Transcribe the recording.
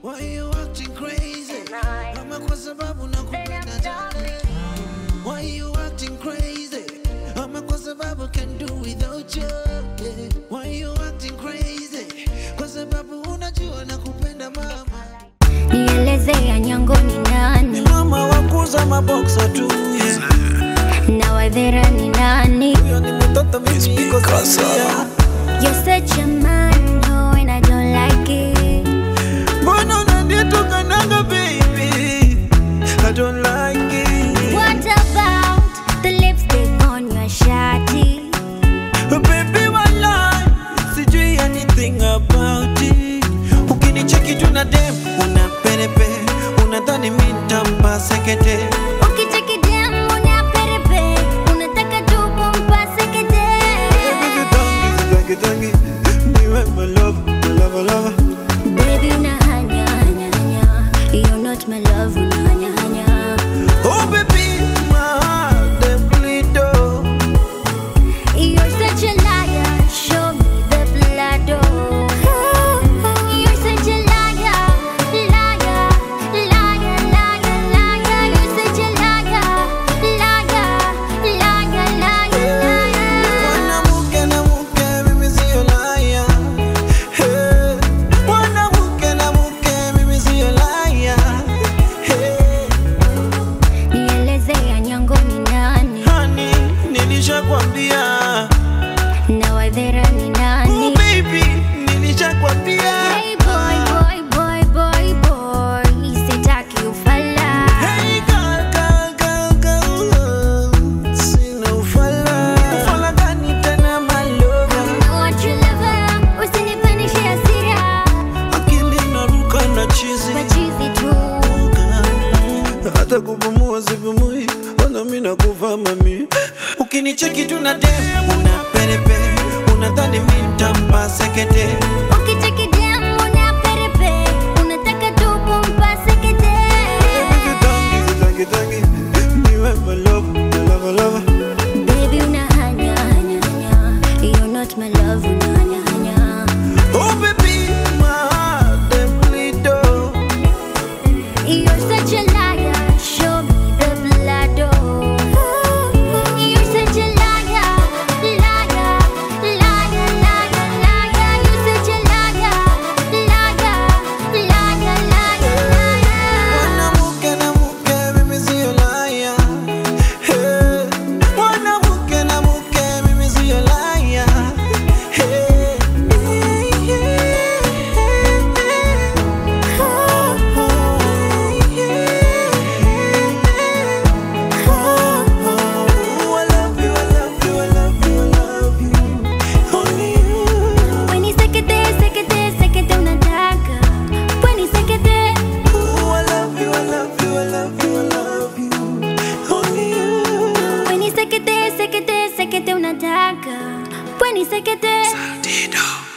Why you acting crazy? Ama kwa sababu nakupenda darling. Why you acting crazy? Ama kwa sababu can do without you. Why you acting crazy? Kwa sababu unajua nakupenda mama. Nieleze ya nyango ni nani? Mama wakuza maboxa tu. Na wadhera ni nani? Huyo ni mtoto mimi niko sasa. You're such a man, no, and I don't like it. Mbona unanitoka nanga baby? I don't like it. What about the lipstick on your shawty? Baby walai, sijui anything about it. Ukinicheki tu na dem, unaperepe. Unadhani mimi nitampa sekete. Ukicheki dem unaperepe, unataka tu kumpa sekete. Tangi, niwe my love, my love, my love. Baby unahanya, hanya, hanya. You're not my love, unahanya, hanya. Oh baby, my heart dem bleed oh. You're such a liar, show me the blood oh. You're such a liar, liar, liar, liar, liar. You're such a liar, liar, liar, liar, liar. Mwanamke na mke mimi sio liar. Hey. Mwanamke na mke mimi sio liar. Hey. Nieleze ya nyango ni nani? Honey, nilishakwambia. Na wadhera ni Oh nani? baby, nilishakwambia. Hey boy, boy, boy, boy, boy. Sitaki ufala. Hey girl, sina ufala. Ufala gani tena my lover? Know what you love, usinipandishe hasira. Akili inaruka na chizi. Machizi tu. Hata kupumua sipumui, wala mimi nakufa mami. Ukinicheki tu na dem, unaperepe. Unadhani mimi nitampa sekete. Ukicheki dem unaperepe, unataka tu kumpa sekete. Tangi, niwe my love, my love, my love. Baby unahanya, hanya, hanya. You're not my love, unahanya, hanya. Oh baby, my heart dem bleed oh. You're such a liar, show me the blood oh. You're such a liar, liar, liar, liar, liar. You're such a liar, liar, liar, liar, liar. Mwanamke na mke mimi sio liar. Hey. Mwanamke na mke mimi sio liar. Hey. I love you, I love you, I love you, I love you. Only you. When you sekete, sekete, sekete unataka. When you sekete, I love you, I love you, I love you, I love you. Only you. when you sekete, sekete, sekete unataka. When you sekete. Dido.